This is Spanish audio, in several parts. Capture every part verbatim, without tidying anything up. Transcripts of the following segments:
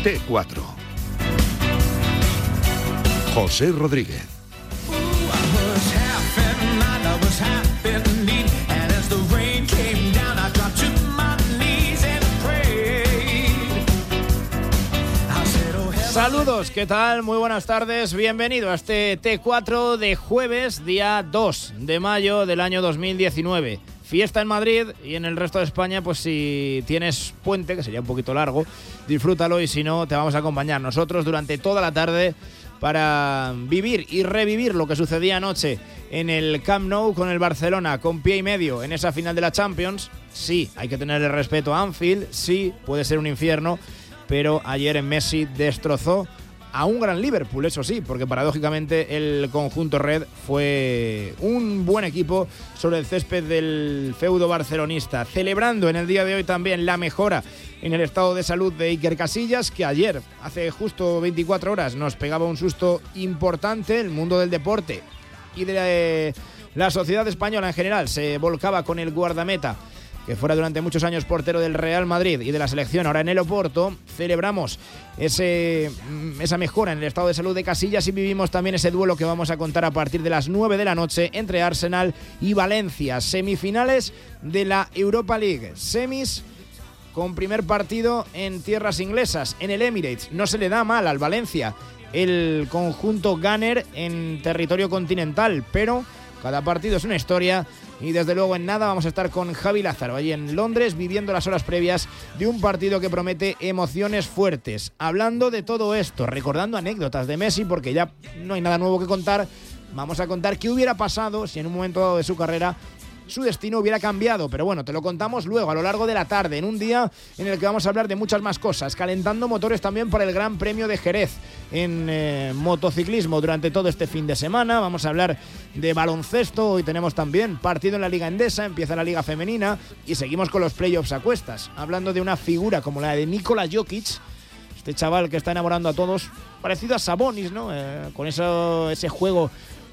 T cuatro. José Rodríguez. Saludos, ¿qué tal? Muy buenas tardes, bienvenido a este T cuatro de jueves, día dos de mayo del año dos mil diecinueve. Fiesta en Madrid y en el resto de España, pues si tienes puente, que sería un poquito largo, disfrútalo y si no, te vamos a acompañar nosotros durante toda la tarde para vivir y revivir lo que sucedía anoche en el Camp Nou con el Barcelona, con pie y medio en esa final de la Champions. Sí, hay que tenerle respeto a Anfield, sí, puede ser un infierno, pero ayer en Messi destrozó a un gran Liverpool, eso sí, porque paradójicamente el conjunto red fue un buen equipo sobre el césped del feudo barcelonista, celebrando en el día de hoy también la mejora en el estado de salud de Iker Casillas, que ayer, hace justo veinticuatro horas, nos pegaba un susto importante. El mundo del deporte y de la sociedad española en general se volcaba con el guardameta, que fuera durante muchos años portero del Real Madrid y de la selección, ahora en el Oporto. Celebramos ese, esa mejora en el estado de salud de Casillas y vivimos también ese duelo que vamos a contar a partir de las nueve de la noche entre Arsenal y Valencia. Semifinales de la Europa League. Semis con primer partido en tierras inglesas, en el Emirates. No se le da mal al Valencia el conjunto Gunner en territorio continental, pero cada partido es una historia. Y desde luego en nada vamos a estar con Javi Lázaro allí en Londres viviendo las horas previas de un partido que promete emociones fuertes. Hablando de todo esto, recordando anécdotas de Messi, porque ya no hay nada nuevo que contar, vamos a contar qué hubiera pasado si en un momento dado de su carrera su destino hubiera cambiado, pero bueno, te lo contamos luego a lo largo de la tarde, en un día en el que vamos a hablar de muchas más cosas, calentando motores también para el Gran Premio de Jerez en eh, motociclismo durante todo este fin de semana. Vamos a hablar de baloncesto, hoy tenemos también partido en la Liga Endesa, empieza la Liga Femenina y seguimos con los playoffs a cuestas, hablando de una figura como la de Nikola Jokic, este chaval que está enamorando a todos, parecido a Sabonis, ¿no? Eh, con eso, ese juego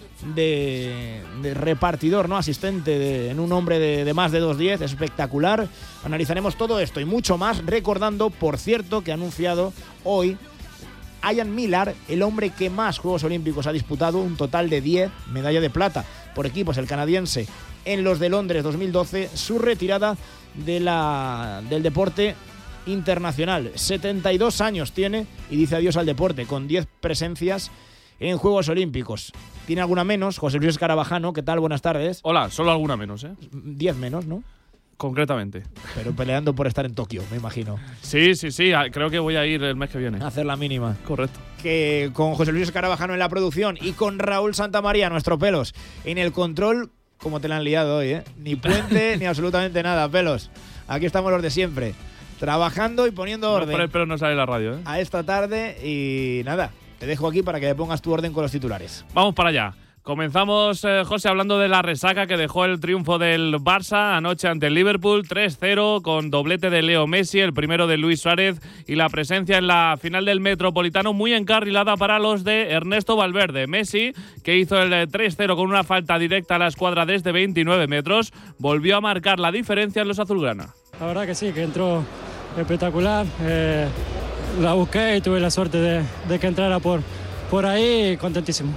De, de repartidor, ¿no? Asistente de, en un hombre de, de más de dos diez, espectacular. Analizaremos todo esto y mucho más, recordando, por cierto, que ha anunciado hoy Ian Millar, el hombre que más Juegos Olímpicos ha disputado, un total de diez, medalla de plata por equipos, el canadiense, en los de Londres dos mil doce, su retirada de la, del deporte internacional. setenta y dos años tiene y dice adiós al deporte, con diez presencias en Juegos Olímpicos. ¿Tiene alguna menos? José Luis Escarabajano, ¿qué tal? Buenas tardes. Hola, solo alguna menos, ¿eh? Diez menos, ¿no? Concretamente. Pero peleando por estar en Tokio, me imagino. Sí, sí, sí, creo que voy a ir el mes que viene. A hacer la mínima. Correcto. Que con José Luis Escarabajano en la producción y con Raúl Santamaría, nuestro Pelos, en el control, como te la han liado hoy, ¿eh? Ni puente, ni absolutamente nada, Pelos. Aquí estamos los de siempre, trabajando y poniendo orden. No, por el pelo no sale la radio, ¿eh? A esta tarde y nada, te dejo aquí para que me pongas tu orden con los titulares. Vamos para allá. Comenzamos, eh, José, hablando de la resaca que dejó el triunfo del Barça anoche ante el Liverpool, tres cero, con doblete de Leo Messi, el primero de Luis Suárez, y la presencia en la final del Metropolitano muy encarrilada para los de Ernesto Valverde. Messi, que hizo el tres cero con una falta directa a la escuadra desde veintinueve metros, volvió a marcar la diferencia en los azulgrana. La verdad que sí, que entró espectacular. Eh, la busqué y tuve la suerte de, de que entrara por, por ahí, contentísimo.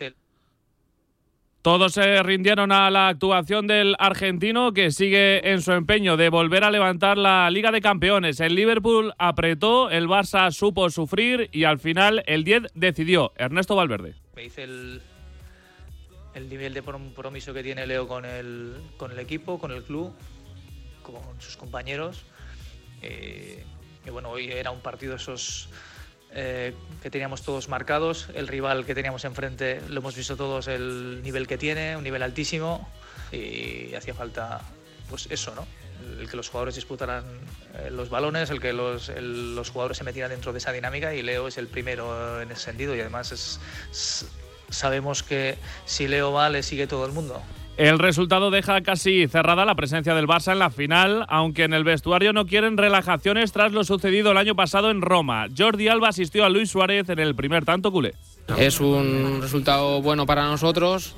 Todos se rindieron a la actuación del argentino, que sigue en su empeño de volver a levantar la Liga de Campeones. El Liverpool apretó, el Barça supo sufrir y al final el diez decidió. Ernesto Valverde. Me dice el, el nivel de compromiso que tiene Leo con el, con el equipo, con el club, con sus compañeros. Eh, y bueno, hoy era un partido esos eh, que teníamos todos marcados. El rival que teníamos enfrente lo hemos visto todos, el nivel que tiene, un nivel altísimo, y hacía falta pues eso, ¿no? El que los jugadores disputaran eh, los balones, el que los, el, los jugadores se metieran dentro de esa dinámica, y Leo es el primero en ese sentido, y además es, es, sabemos que si Leo va le sigue todo el mundo. El resultado deja casi cerrada la presencia del Barça en la final, aunque en el vestuario no quieren relajaciones tras lo sucedido el año pasado en Roma. Jordi Alba asistió a Luis Suárez en el primer tanto culé. Es un resultado bueno para nosotros,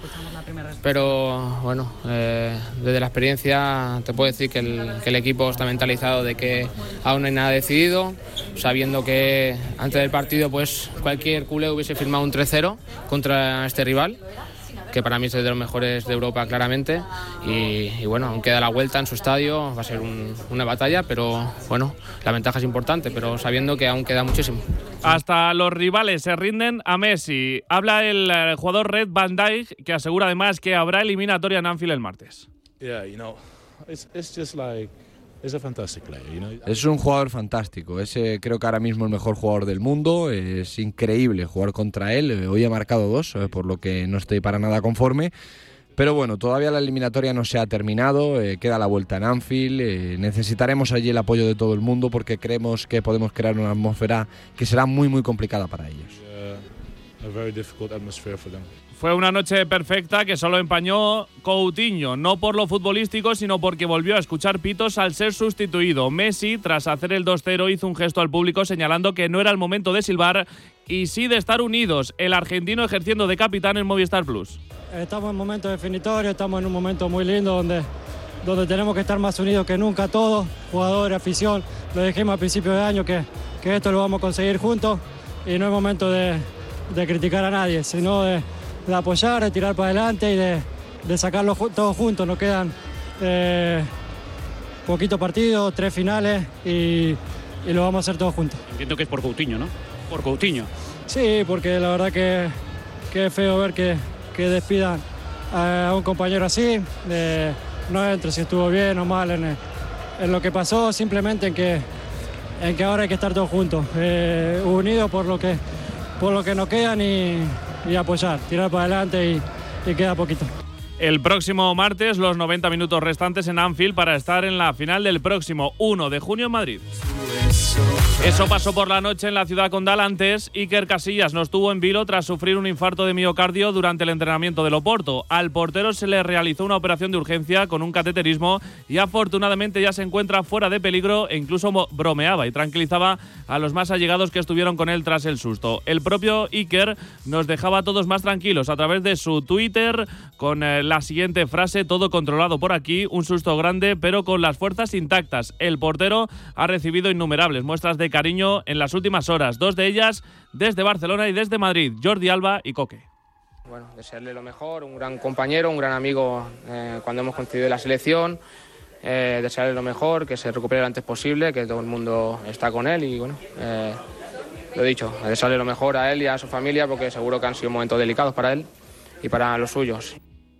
pero bueno, eh, desde la experiencia te puedo decir que el, que el equipo está mentalizado de que aún no hay nada decidido, sabiendo que antes del partido pues cualquier culé hubiese firmado un tres cero contra este rival, que para mí es de los mejores de Europa claramente, y, y bueno, aún queda la vuelta en su estadio, va a ser un, una batalla, pero bueno, la ventaja es importante, pero sabiendo que aún queda muchísimo. Hasta los rivales se rinden a Messi. Habla el eh, jugador Red Van Dijk, que asegura además que habrá eliminatoria en Anfield el martes. Yeah, you know, it's, it's just like Es Es un jugador fantástico, es eh, creo que ahora mismo el mejor jugador del mundo, es increíble jugar contra él, hoy ha marcado dos, eh, por lo que no estoy para nada conforme, pero bueno, todavía la eliminatoria no se ha terminado, eh, queda la vuelta en Anfield, eh, necesitaremos allí el apoyo de todo el mundo porque creemos que podemos crear una atmósfera que será muy muy complicada para ellos. Uh, a very difficult atmosphere for them. Fue una noche perfecta que solo empañó Coutinho, no por lo futbolístico, sino porque volvió a escuchar pitos al ser sustituido. Messi, tras hacer el dos cero, hizo un gesto al público señalando que no era el momento de silbar y sí de estar unidos. El argentino ejerciendo de capitán en Movistar Plus. Estamos en momento definitorio, estamos en un momento muy lindo donde, donde tenemos que estar más unidos que nunca todos, jugadores, afición. Lo dijimos al principio de año que, que esto lo vamos a conseguir juntos y no es momento de, de criticar a nadie, sino de de apoyar, de tirar para adelante y de, de sacarlo ju- todos juntos. Nos quedan eh, poquitos partidos, tres finales y, y lo vamos a hacer todos juntos. Entiendo que es por Coutinho, ¿no? Por Coutinho. Sí, porque la verdad que, que es feo ver que, que despidan a un compañero así. Eh, no entro si estuvo bien o mal en, en lo que pasó, simplemente en que, en que ahora hay que estar todos juntos, eh, unidos por lo que, por lo que nos quedan y y apoyar, tirar para adelante y, y queda poquito. El próximo martes, los noventa minutos restantes en Anfield para estar en la final del próximo uno de junio en Madrid. Eso pasó por la noche en la ciudad condal. Antes, Iker Casillas no estuvo en vilo tras sufrir un infarto de miocardio durante el entrenamiento del Oporto. Al portero se le realizó una operación de urgencia con un cateterismo y afortunadamente ya se encuentra fuera de peligro e incluso bromeaba y tranquilizaba a los más allegados que estuvieron con él tras el susto. El propio Iker nos dejaba a todos más tranquilos a través de su Twitter con eh, la siguiente frase: todo controlado por aquí, un susto grande pero con las fuerzas intactas. El portero ha recibido innumerables muestras de cariño en las últimas horas, dos de ellas desde Barcelona y desde Madrid, Jordi Alba y Coque. Bueno, desearle lo mejor, un gran compañero, un gran amigo eh, cuando hemos conseguido la selección, eh, desearle lo mejor, que se recupere lo antes posible, que todo el mundo está con él y bueno, eh, lo dicho, desearle lo mejor a él y a su familia porque seguro que han sido momentos delicados para él y para los suyos.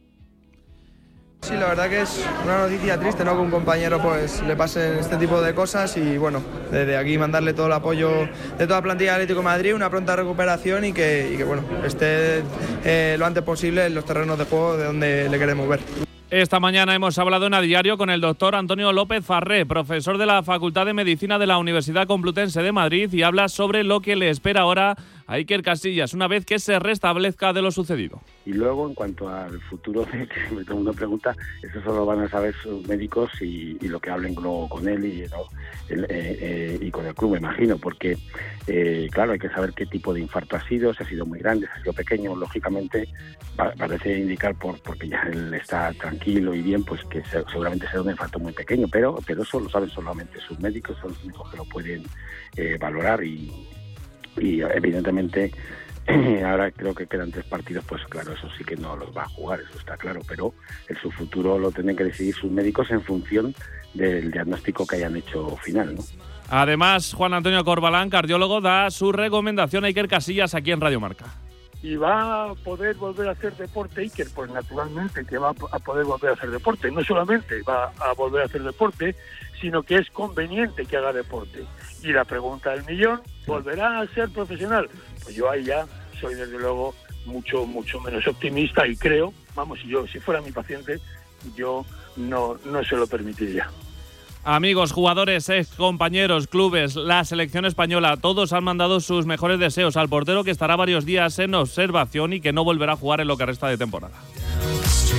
Sí, la verdad que es una noticia triste, ¿no? Que un compañero pues le pasen este tipo de cosas y bueno, desde aquí mandarle todo el apoyo de toda la plantilla de Atlético de Madrid, una pronta recuperación y que, y que bueno, esté eh, lo antes posible en los terrenos de juego de donde le queremos ver. Esta mañana hemos hablado en A Diario con el doctor Antonio López Farré, profesor de la Facultad de Medicina de la Universidad Complutense de Madrid, y habla sobre lo que le espera ahora a Iker Casillas una vez que se restablezca de lo sucedido. Y luego, en cuanto al futuro, que me todo mundo pregunta, eso solo van a saber sus médicos y, y lo que hablen luego con él y, ¿no? el, eh, eh, y con el club, me imagino, porque, eh, claro, hay que saber qué tipo de infarto ha sido, si ha sido muy grande, si ha sido pequeño. Lógicamente, pa- parece indicar, por porque ya él está tranquilo y bien, pues que se, seguramente será un infarto muy pequeño, pero, pero eso lo saben solamente sus médicos, son los únicos que lo pueden eh, valorar y, y evidentemente ahora creo que quedan tres partidos, pues claro, eso sí que no los va a jugar, eso está claro, pero en su futuro lo tienen que decidir sus médicos en función del diagnóstico que hayan hecho final, ¿no? Además, Juan Antonio Corbalán, cardiólogo, da su recomendación a Iker Casillas aquí en Radio Marca. ¿Y va a poder volver a hacer deporte Iker? Pues naturalmente que va a poder volver a hacer deporte. No solamente va a volver a hacer deporte, sino que es conveniente que haga deporte. Y la pregunta del millón, ¿volverá a ser profesional? Pues yo ahí ya soy desde luego mucho, mucho menos optimista y creo, vamos, si yo, si fuera mi paciente, yo no, no se lo permitiría. Amigos, jugadores, ex compañeros, clubes, la selección española, todos han mandado sus mejores deseos al portero, que estará varios días en observación y que no volverá a jugar en lo que resta de temporada.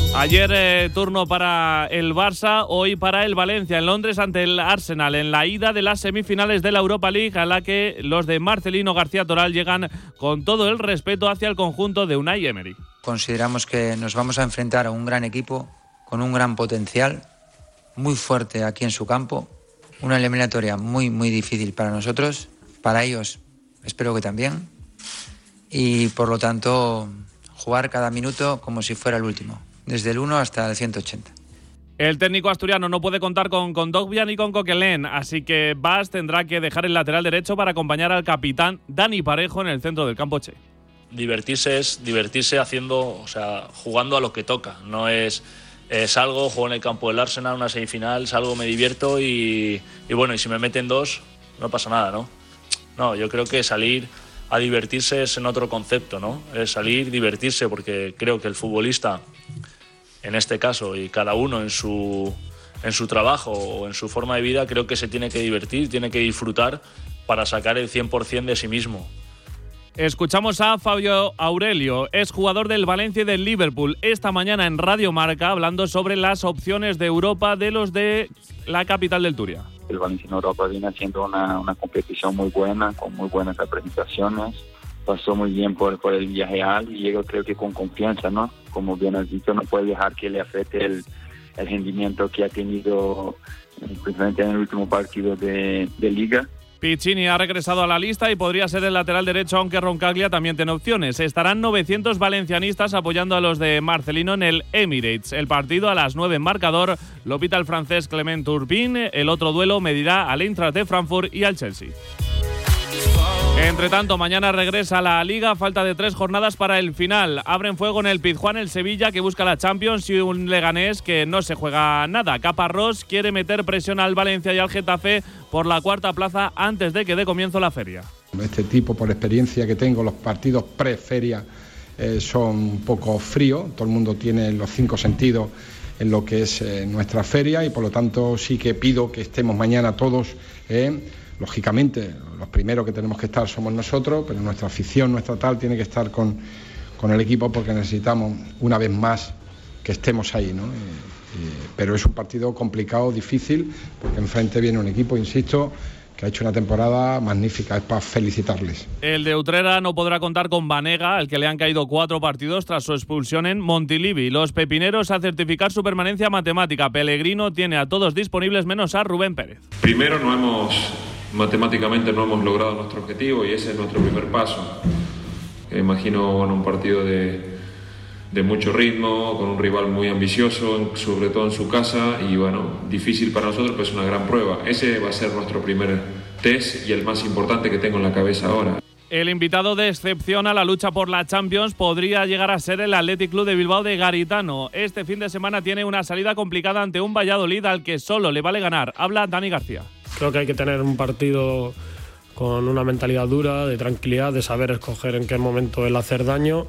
Ayer eh, turno para el Barça, hoy para el Valencia en Londres ante el Arsenal en la ida de las semifinales de la Europa League, a la que los de Marcelino García Toral llegan con todo el respeto hacia el conjunto de Unai Emery. Consideramos que nos vamos a enfrentar a un gran equipo con un gran potencial, muy fuerte aquí en su campo, una eliminatoria muy muy difícil para nosotros, para ellos espero que también, y por lo tanto jugar cada minuto como si fuera el último, desde el uno hasta el ciento ochenta. El técnico asturiano no puede contar con Kondogbia ni con Coquelin, así que Bas tendrá que dejar el lateral derecho para acompañar al capitán Dani Parejo en el centro del campo che. Divertirse es divertirse haciendo, o sea, jugando a lo que toca. No es eh, salgo, juego en el campo del Arsenal, una semifinal, salgo, me divierto y, y bueno, y si me meten dos, no pasa nada, ¿no? No, yo creo que salir a divertirse es en otro concepto, ¿no? Es salir, divertirse, porque creo que el futbolista, en este caso, y cada uno en su, en su trabajo o en su forma de vida, creo que se tiene que divertir, tiene que disfrutar para sacar el cien por ciento de sí mismo. Escuchamos a Fabio Aurelio, es jugador del Valencia y del Liverpool, esta mañana en Radio Marca, hablando sobre las opciones de Europa de los de la capital del Turia. El Valencia en Europa viene haciendo una, una competición muy buena, con muy buenas representaciones. Pasó muy bien por, por el Villarreal y llegó, creo que con confianza, ¿no? Como bien has dicho, no puede dejar que le afecte el, el rendimiento que ha tenido, principalmente en el último partido de, de Liga. Piccini ha regresado a la lista y podría ser el lateral derecho, aunque Roncaglia también tiene opciones. Estarán novecientos valencianistas apoyando a los de Marcelino en el Emirates. El partido a las nueve en marcador lo pita el francés Clement Turpin. El otro duelo medirá al Eintracht de Frankfurt y al Chelsea. Entre tanto, mañana regresa la Liga, falta de tres jornadas para el final. Abren fuego en el Pizjuán el Sevilla, que busca la Champions, y un Leganés que no se juega nada. Caparrós quiere meter presión al Valencia y al Getafe por la cuarta plaza antes de que dé comienzo la feria. Este tipo, por experiencia que tengo, los partidos pre-feria eh, son un poco fríos. Todo el mundo tiene los cinco sentidos en lo que es eh, nuestra feria, y por lo tanto sí que pido que estemos mañana todos. Eh, Lógicamente, los primeros que tenemos que estar somos nosotros, pero nuestra afición, nuestra tal, tiene que estar con, con el equipo, porque necesitamos una vez más que estemos ahí, ¿no? Eh, eh, pero es un partido complicado, difícil, porque enfrente viene un equipo, insisto, que ha hecho una temporada magnífica, es para felicitarles. El de Utrera no podrá contar con Banega, al que le han caído cuatro partidos tras su expulsión en Montilivi. Los pepineros a certificar su permanencia matemática. Pellegrino tiene a todos disponibles menos a Rubén Pérez. Primero, no hemos... matemáticamente no hemos logrado nuestro objetivo y ese es nuestro primer paso. Imagino bueno, un partido de, de mucho ritmo, con un rival muy ambicioso, sobre todo en su casa, y bueno, difícil para nosotros, pero es una gran prueba. Ese va a ser nuestro primer test y el más importante que tengo en la cabeza ahora. El invitado de excepción a la lucha por la Champions podría llegar a ser el Athletic Club de Bilbao de Garitano. Este fin de semana tiene una salida complicada ante un Valladolid al que solo le vale ganar. Habla Dani García. Creo que hay que tener un partido con una mentalidad dura, de tranquilidad, de saber escoger en qué momento el hacer daño,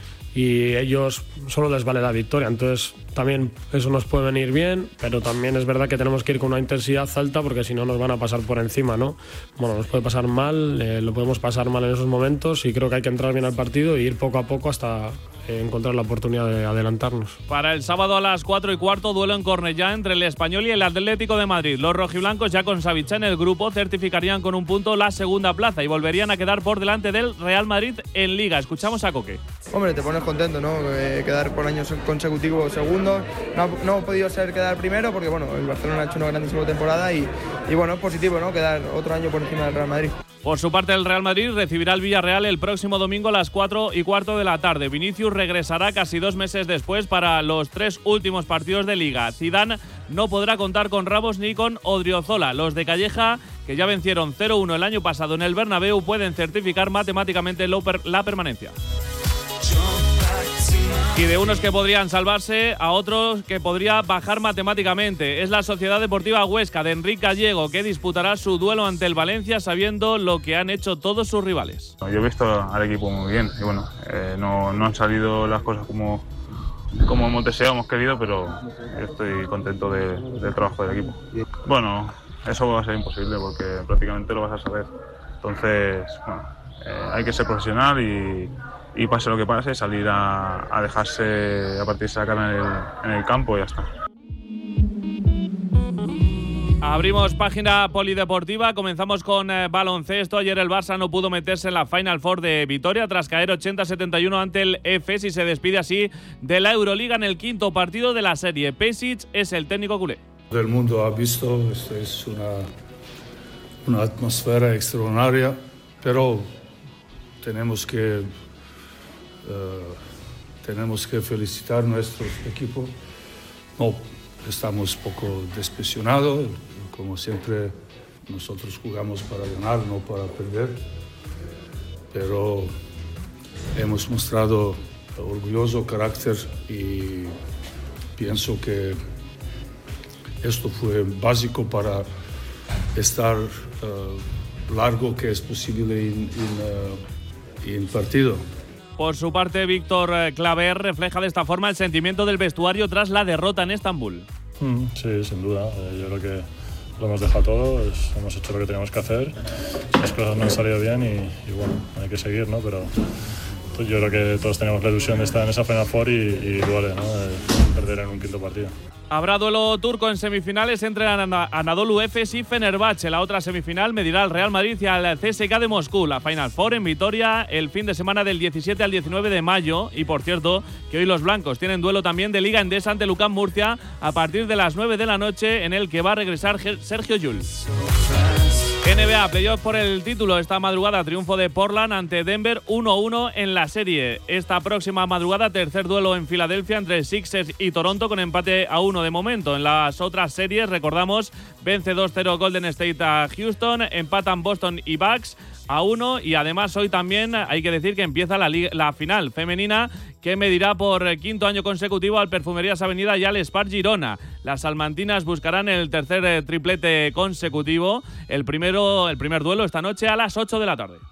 y ellos solo les vale la victoria. Entonces también eso nos puede venir bien, pero también es verdad que tenemos que ir con una intensidad alta, porque si no nos van a pasar por encima, ¿no? Bueno, nos puede pasar mal, eh, lo podemos pasar mal en esos momentos, y creo que hay que entrar bien al partido e ir poco a poco hasta eh, encontrar la oportunidad de adelantarnos. Para el sábado a las cuatro y cuarto, duelo en Cornellá entre el Español y el Atlético de Madrid. Los rojiblancos, ya con Savic en el grupo, certificarían con un punto la segunda plaza y volverían a quedar por delante del Real Madrid en Liga. Escuchamos a Coque. Hombre, te pones contento, ¿no? Eh, quedar por años consecutivos segundo. No, no ha podido ser quedar primero porque, bueno, el Barcelona ha hecho una grandísima temporada y, y bueno, es positivo, ¿no? Quedar otro año por encima del Real Madrid. Por su parte, el Real Madrid recibirá al Villarreal el próximo domingo a las cuatro y cuarto de la tarde. Vinicius regresará casi dos meses después para los tres últimos partidos de Liga. Zidane no podrá contar con Ramos ni con Odriozola. Los de Calleja, que ya vencieron cero uno el año pasado en el Bernabéu, pueden certificar matemáticamente la permanencia. Y de unos que podrían salvarse a otros que podría bajar matemáticamente. Es la Sociedad Deportiva Huesca de Enrique Gallego, que disputará su duelo ante el Valencia sabiendo lo que han hecho todos sus rivales. Yo he visto al equipo muy bien y bueno, eh, no, no han salido las cosas como, como hemos deseado, hemos querido, pero yo estoy contento de, del trabajo del equipo. Bueno, eso va a ser imposible porque prácticamente lo vas a saber. Entonces, bueno, eh, hay que ser profesional y y pase lo que pase, salir a, a dejarse, a partirse la cara en el, en el campo y ya está. Abrimos página polideportiva, comenzamos con eh, baloncesto. Ayer el Barça no pudo meterse en la Final Four de Vitoria tras caer ochenta a setenta y uno ante el Efes y se despide así de la Euroliga en el quinto partido de la serie. Pešić es el técnico culé. Todo el mundo ha visto, esto es una, una atmósfera extraordinaria, pero tenemos que, uh, tenemos que felicitar a nuestro equipo. No, estamos poco decepcionados. Como siempre, nosotros jugamos para ganar, no para perder. Pero hemos mostrado orgulloso carácter y pienso que esto fue básico para estar uh, largo que es posible en, en, uh, en partido. Por su parte, Víctor Claver refleja de esta forma el sentimiento del vestuario tras la derrota en Estambul. Mm, sí, sin duda. Eh, yo creo que lo hemos dejado todo, es, hemos hecho lo que teníamos que hacer. Las cosas no han salido bien y, y bueno, hay que seguir, ¿no? Pero pues yo creo que todos teníamos la ilusión de estar en esa Final Four y, y duele, ¿no? Eh, perder en un quinto partido. Habrá duelo turco en semifinales entre Anadolu Efes y Fenerbahce. La otra semifinal medirá al Real Madrid y al C S K de Moscú. La Final Four en Vitoria el fin de semana del diecisiete al diecinueve de mayo. Y por cierto, que hoy los blancos tienen duelo también de Liga Endesa ante Lucán Murcia a partir de las nueve de la noche, en el que va a regresar Sergio Llull. N B A, playoff por el título. Esta madrugada triunfo de Portland ante Denver uno a uno en la serie. Esta próxima madrugada tercer duelo en Filadelfia entre Sixers y Toronto con empate a uno de momento. En las otras series, recordamos, vence dos cero Golden State a Houston, empatan Boston y Bucks a uno y además hoy también hay que decir que empieza la, la final femenina que medirá por quinto año consecutivo al Perfumerías Avenida y al Spar Girona. Las salmantinas buscarán el tercer eh, triplete consecutivo. El primero, el primer duelo esta noche a las ocho de la tarde.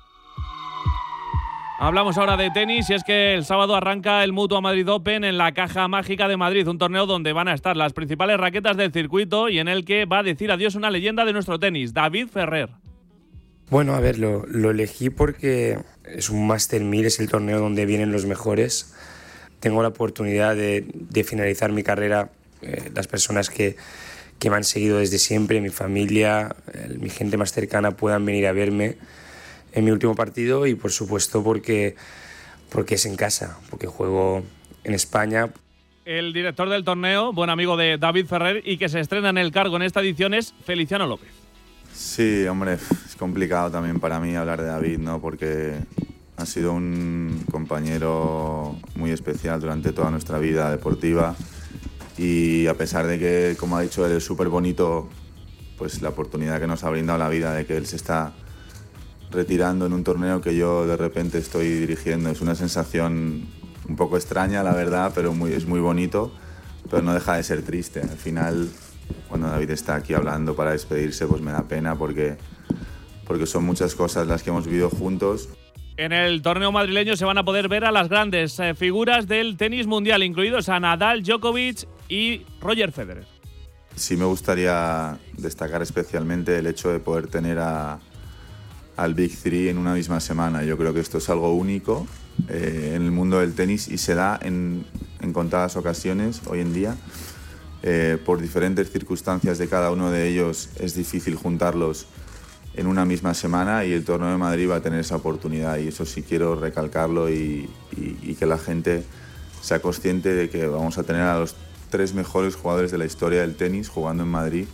Hablamos ahora de tenis y es que el sábado arranca el Mutua Madrid Open en la Caja Mágica de Madrid, un torneo donde van a estar las principales raquetas del circuito y en el que va a decir adiós una leyenda de nuestro tenis, David Ferrer. Bueno, a ver, lo, lo elegí porque es un Master mil, es el torneo donde vienen los mejores. Tengo la oportunidad de, de finalizar mi carrera, eh, las personas que, que me han seguido desde siempre, mi familia, eh, mi gente más cercana puedan venir a verme en mi último partido y por supuesto porque, porque es en casa, porque juego en España. El director del torneo, buen amigo de David Ferrer y que se estrena en el cargo en esta edición es Feliciano López. Sí, hombre, es complicado también para mí hablar de David, ¿no? Porque ha sido un compañero muy especial durante toda nuestra vida deportiva y a pesar de que, como ha dicho él, es súper bonito, pues la oportunidad que nos ha brindado la vida de que él se está retirando en un torneo que yo de repente estoy dirigiendo. Es una sensación un poco extraña, la verdad, pero muy, es muy bonito, pero no deja de ser triste. Al final, cuando David está aquí hablando para despedirse, pues me da pena porque, porque son muchas cosas las que hemos vivido juntos. En el torneo madrileño se van a poder ver a las grandes eh, figuras del tenis mundial, incluidos a Nadal, Djokovic y Roger Federer. Sí me gustaría destacar especialmente el hecho de poder tener a, al Big Three en una misma semana. Yo creo que esto es algo único eh, en el mundo del tenis y se da en, en contadas ocasiones hoy en día. Eh, por diferentes circunstancias de cada uno de ellos es difícil juntarlos en una misma semana y el torneo de Madrid va a tener esa oportunidad y eso sí quiero recalcarlo y, y, y que la gente sea consciente de que vamos a tener a los tres mejores jugadores de la historia del tenis jugando en Madrid.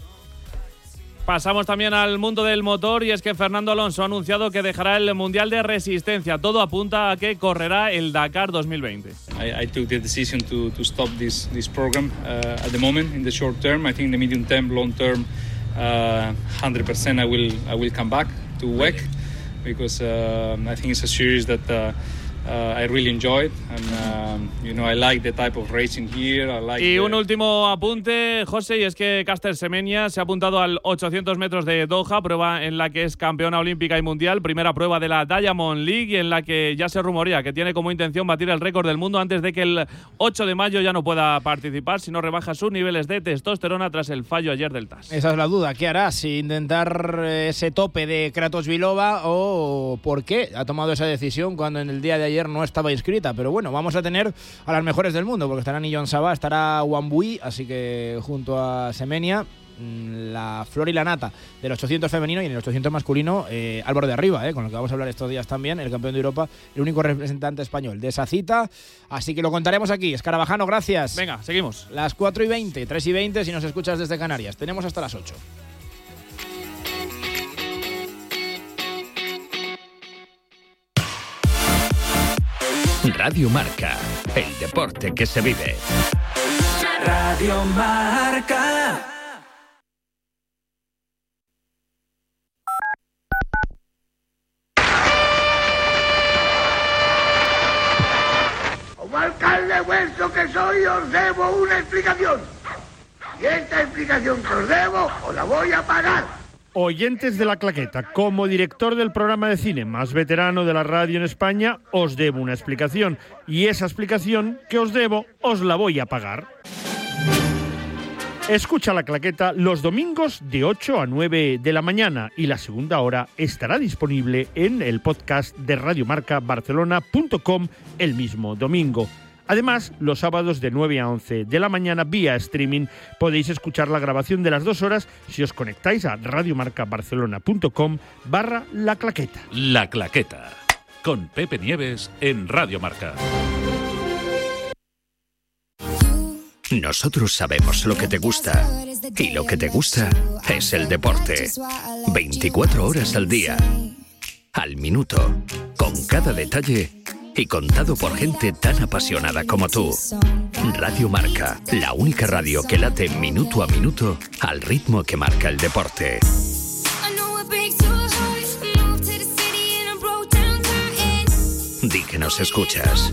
Pasamos también al mundo del motor y es que Fernando Alonso ha anunciado que dejará el Mundial de Resistencia. Todo apunta a que correrá el Dakar dos mil veinte. I, I took the decision to, to stop this, this program uh, at the moment in the short term. I think in the medium term, long term, uh, one hundred percent I will, I will come back to W E C because uh, I think it's a series that uh, Uh, I really enjoyed and um, you know I like the type of racing here. I like y the... un último apunte, José, y es que Caster Semenya se ha apuntado al ochocientos metros de Doha, prueba en la que es campeona olímpica y mundial, primera prueba de la Diamond League y en la que ya se rumorea que tiene como intención batir el récord del mundo antes de que el ocho de mayo ya no pueda participar si no rebaja sus niveles de testosterona tras el fallo ayer del T A S. Esa es la duda, ¿qué hará? ¿Si intentar ese tope de Kratos Vilova o por qué ha tomado esa decisión cuando en el día de ayer no estaba inscrita, pero bueno, vamos a tener a las mejores del mundo, porque estará Nillon Sabah, estará Wambui, así que junto a Semenya, la flor y la nata del ochocientos femenino, y en el ochocientos masculino eh, Álvaro de Arriba, eh, con el que vamos a hablar estos días también, el campeón de Europa, el único representante español de esa cita, así que lo contaremos aquí. Escarabajano, gracias. Venga, seguimos. Las cuatro y veinte, tres y veinte si nos escuchas desde Canarias. Tenemos hasta las ocho. Radio Marca, el deporte que se vive. Radio Marca. Como alcalde vuestro que soy, os debo una explicación. Y esta explicación que os debo, os la voy a pagar. Oyentes de La Claqueta, como director del programa de cine más veterano de la radio en España, os debo una explicación. Y esa explicación que os debo, os la voy a pagar. Escucha La Claqueta los domingos de ocho a nueve de la mañana y la segunda hora estará disponible en el podcast de radiomarca barcelona punto com el mismo domingo. Además, los sábados de nueve a once de la mañana vía streaming podéis escuchar la grabación de las dos horas si os conectáis a radiomarcabarcelona punto com barra La Claqueta. La Claqueta, con Pepe Nieves en Radio Marca. Nosotros sabemos lo que te gusta, y lo que te gusta es el deporte. veinticuatro horas al día, al minuto, con cada detalle y contado por gente tan apasionada como tú. Radio Marca, la única radio que late minuto a minuto al ritmo que marca el deporte. Di que nos escuchas.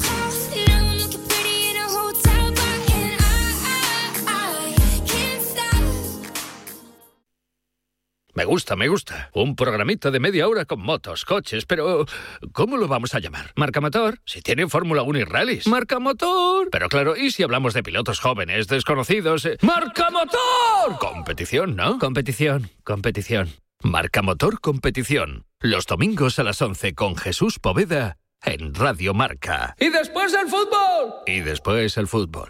Me gusta, me gusta. Un programita de media hora con motos, coches, pero ¿cómo lo vamos a llamar? ¿Marca Motor? Si tiene Fórmula uno y rallies. ¡Marca Motor! Pero claro, ¿y si hablamos de pilotos jóvenes, desconocidos? Eh? ¡Marca Motor! Competición, ¿no? Competición, competición. Marca Motor Competición. Los domingos a las once con Jesús Poveda en Radio Marca. ¡Y después el fútbol! Y después el fútbol.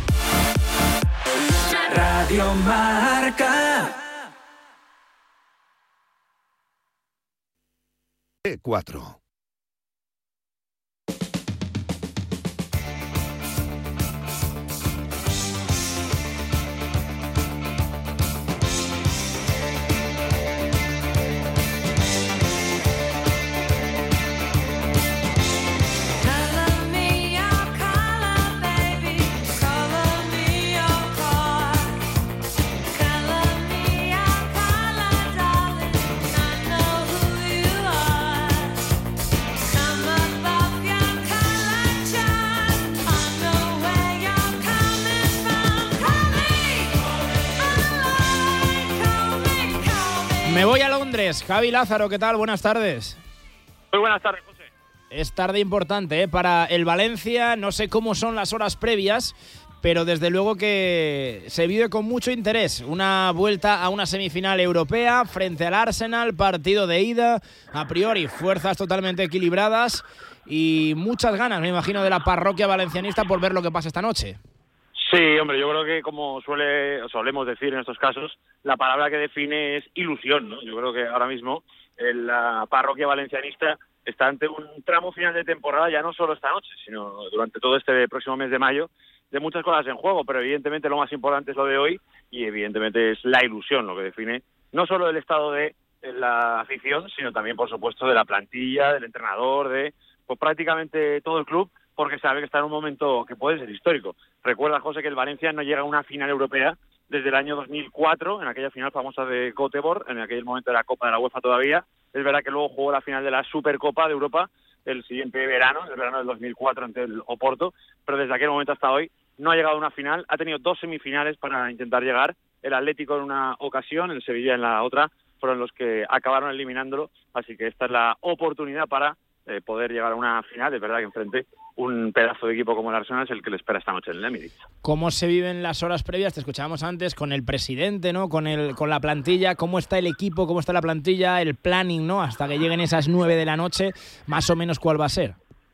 Radio Marca. T cuatro. Me voy a Londres. Javi Lázaro, ¿qué tal? Buenas tardes. Muy buenas tardes, José. Es tarde importante ¿eh? para el Valencia. No sé cómo son las horas previas, pero desde luego que se vive con mucho interés. Una vuelta a una semifinal europea frente al Arsenal, partido de ida. A priori, fuerzas totalmente equilibradas y muchas ganas, me imagino, de la parroquia valencianista por ver lo que pasa esta noche. Sí, hombre, yo creo que como suele o solemos decir en estos casos, la palabra que define es ilusión, ¿no? Yo creo que ahora mismo la parroquia valencianista está ante un tramo final de temporada, ya no solo esta noche, sino durante todo este próximo mes de mayo, de muchas cosas en juego, pero evidentemente lo más importante es lo de hoy y evidentemente es la ilusión lo que define no solo el estado de la afición, sino también, por supuesto, de la plantilla, del entrenador, de pues, prácticamente todo el club, porque sabe que está en un momento que puede ser histórico. Recuerda, José, que el Valencia no llega a una final europea desde el año dos mil cuatro, en aquella final famosa de Göteborg, en aquel momento de la Copa de la UEFA todavía. Es verdad que luego jugó la final de la Supercopa de Europa el siguiente verano, el verano del dos mil cuatro ante el Oporto, pero desde aquel momento hasta hoy no ha llegado a una final. Ha tenido dos semifinales para intentar llegar, el Atlético en una ocasión, el Sevilla en la otra, fueron los que acabaron eliminándolo, así que esta es la oportunidad para eh, poder llegar a una final. Es verdad que enfrente un pedazo de equipo como el Arsenal es el que le espera esta noche en el Emirates. ¿Cómo se viven las horas previas? Te escuchábamos antes con el presidente, ¿no? Con el con la plantilla. ¿Cómo está el equipo? ¿Cómo está la plantilla? El planning, ¿no? Hasta que lleguen esas nueve de la noche, más o menos, ¿cuál va a ser?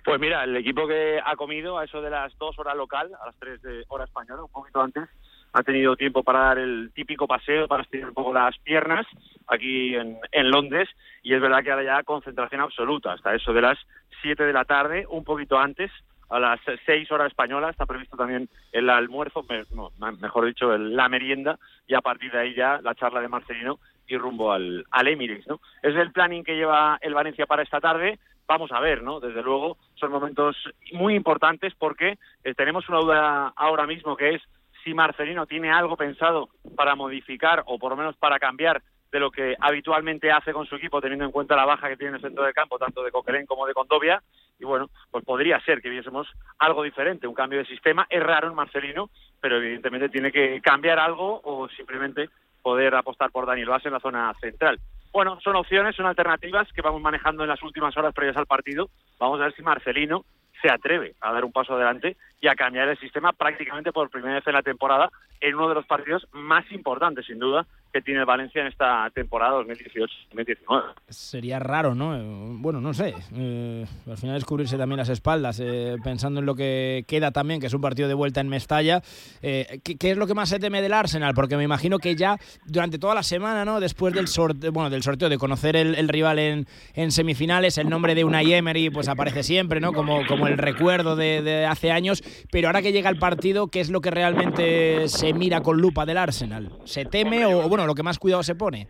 Pues mira, el equipo que ha comido a eso de las dos horas local, a las tres de hora española, un poquito antes, ha tenido tiempo para dar el típico paseo, para estirar un poco las piernas aquí en, en Londres, y es verdad que ahora ya concentración absoluta, hasta eso de las siete de la tarde, un poquito antes, a las seis horas españolas, está previsto también el almuerzo, me, no, mejor dicho, el, la merienda, y a partir de ahí ya la charla de Marcelino y rumbo al, al Emirates, ¿no? Es el planning que lleva el Valencia para esta tarde. Vamos a ver, ¿no? Desde luego, son momentos muy importantes porque eh, tenemos una duda ahora mismo, que es si Marcelino tiene algo pensado para modificar o por lo menos para cambiar de lo que habitualmente hace con su equipo, teniendo en cuenta la baja que tiene en el centro del campo, tanto de Coquelin como de Condovia. Y bueno, pues podría ser que viésemos algo diferente, un cambio de sistema. Es raro en Marcelino, pero evidentemente tiene que cambiar algo o simplemente poder apostar por Daniel Bas en la zona central. Bueno, son opciones, son alternativas que vamos manejando en las últimas horas previas al partido. Vamos a ver si Marcelino se atreve a dar un paso adelante y a cambiar el sistema prácticamente por primera vez en la temporada en uno de los partidos más importantes, sin duda, que tiene el Valencia en esta temporada dos mil dieciocho dos mil diecinueve. Sería raro, ¿no? Bueno, no sé. Eh, al final es cubrirse también las espaldas, eh, pensando en lo que queda también, que es un partido de vuelta en Mestalla. Eh, ¿qué, ¿Qué es lo que más se teme del Arsenal? Porque me imagino que ya durante toda la semana, ¿no? Después del sorteo, bueno, del sorteo, de conocer el, el rival en, en semifinales, el nombre de Unai Emery pues aparece siempre, ¿no? Como, como el recuerdo de, de hace años. Pero ahora que llega el partido, ¿qué es lo que realmente se mira con lupa del Arsenal? ¿Se teme o, bueno, lo que más cuidado se pone?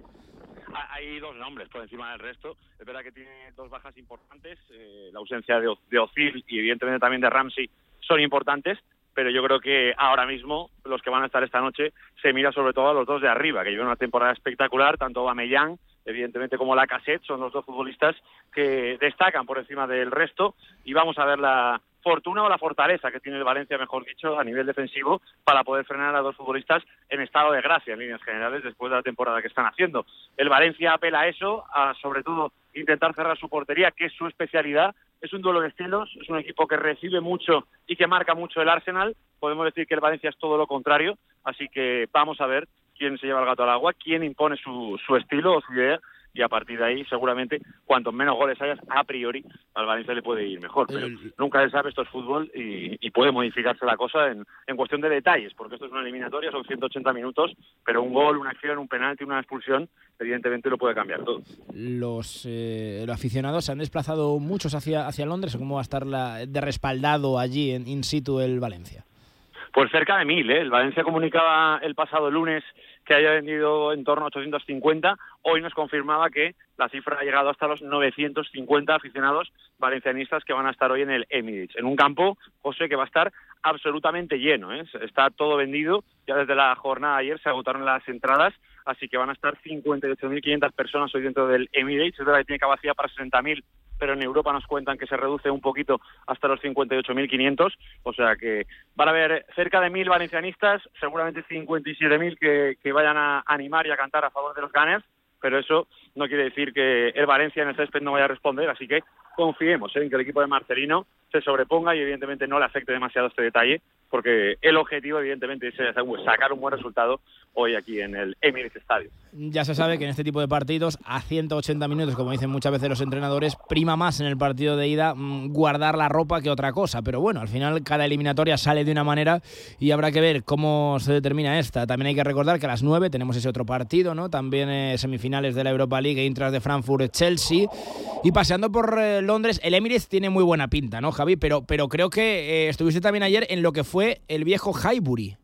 Hay dos nombres por encima del resto. Es verdad que tiene dos bajas importantes. Eh, la ausencia de, de Ozil y evidentemente también de Ramsey son importantes, pero yo creo que ahora mismo los que van a estar esta noche se mira sobre todo a los dos de arriba, que llevan una temporada espectacular, tanto Aubameyang evidentemente como Lacazette, son los dos futbolistas que destacan por encima del resto, y vamos a ver la fortuna o la fortaleza que tiene el Valencia, mejor dicho, a nivel defensivo, para poder frenar a dos futbolistas en estado de gracia en líneas generales después de la temporada que están haciendo. El Valencia apela a eso, a sobre todo intentar cerrar su portería, que es su especialidad. Es un duelo de estilos, es un equipo que recibe mucho y que marca mucho el Arsenal. Podemos decir que el Valencia es todo lo contrario, así que vamos a ver quién se lleva el gato al agua, quién impone su, su estilo o su idea, y a partir de ahí seguramente cuantos menos goles hayas, a priori al Valencia le puede ir mejor, pero el... nunca se sabe, esto es fútbol y, y puede modificarse la cosa en, en cuestión de detalles, porque esto es una eliminatoria, son ciento ochenta minutos, pero un gol, una acción, un penalti, una expulsión, evidentemente lo puede cambiar todo. Los, eh, los aficionados se han desplazado muchos hacia, hacia Londres, ¿cómo va a estar la, de respaldado allí en in situ el Valencia? Pues cerca de mil, ¿eh? El Valencia comunicaba el pasado lunes que haya vendido en torno a ochocientos cincuenta. Hoy nos confirmaba que la cifra ha llegado hasta los novecientos cincuenta aficionados valencianistas que van a estar hoy en el Emirates. En un campo, José, que va a estar absolutamente lleno, ¿eh? Está todo vendido. Ya desde la jornada de ayer se agotaron las entradas, así que van a estar cincuenta y ocho mil quinientas personas hoy dentro del Emirates. Es verdad que tiene capacidad para sesenta mil, pero en Europa nos cuentan que se reduce un poquito hasta los cincuenta y ocho mil quinientos, o sea que van a haber cerca de mil valencianistas, seguramente cincuenta y siete mil que, que vayan a animar y a cantar a favor de los Gunners, pero eso no quiere decir que el Valencia en el césped no vaya a responder, así que confiemos ¿eh? en que el equipo de Marcelino se sobreponga y evidentemente no le afecte demasiado este detalle, porque el objetivo evidentemente es sacar un buen resultado hoy aquí en el Emirates Stadium. Ya se sabe que en este tipo de partidos a ciento ochenta minutos, como dicen muchas veces los entrenadores, prima más en el partido de ida guardar la ropa que otra cosa, pero bueno, al final cada eliminatoria sale de una manera y habrá que ver cómo se determina esta. También hay que recordar que a las nueve tenemos ese otro partido, ¿no? También eh, semifinales de la Europa League, Eintracht de Frankfurt, Chelsea, y paseando por eh, Londres, el Emirates tiene muy buena pinta, ¿no, Javi? Pero, pero creo que eh, estuviste también ayer en lo que fue el viejo Highbury.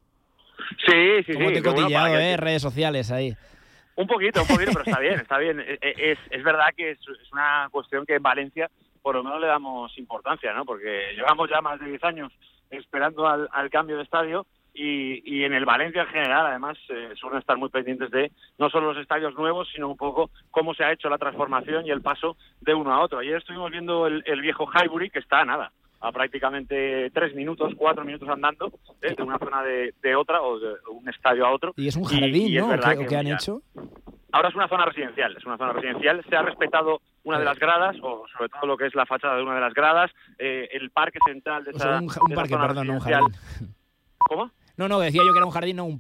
Sí, sí, ¿Cómo sí. te he cotillado, eh? Redes sociales ahí. Un poquito, un poquito, pero está bien, está bien. Es, es, es verdad que es, es una cuestión que en Valencia por lo menos le damos importancia, ¿no? Porque llevamos ya más de diez años esperando al, al cambio de estadio y, y en el Valencia en general, además, eh, suelen estar muy pendientes de no solo los estadios nuevos, sino un poco cómo se ha hecho la transformación y el paso de uno a otro. Ayer estuvimos viendo el, el viejo Highbury, que está a nada, a prácticamente tres minutos, cuatro minutos andando, ¿eh? de una zona de, de otra o de un estadio a otro. Y es un jardín, y, y ¿no? ¿Qué, que han ya, hecho? Ahora es una zona residencial, es una zona residencial. Se ha respetado una de las gradas, o sobre todo lo que es la fachada de una de las gradas, eh, el parque central de esa, o sea, un, un de parque, esa zona perdón, no un residencial. jardín. ¿Cómo? No, no, decía yo que era un jardín, no un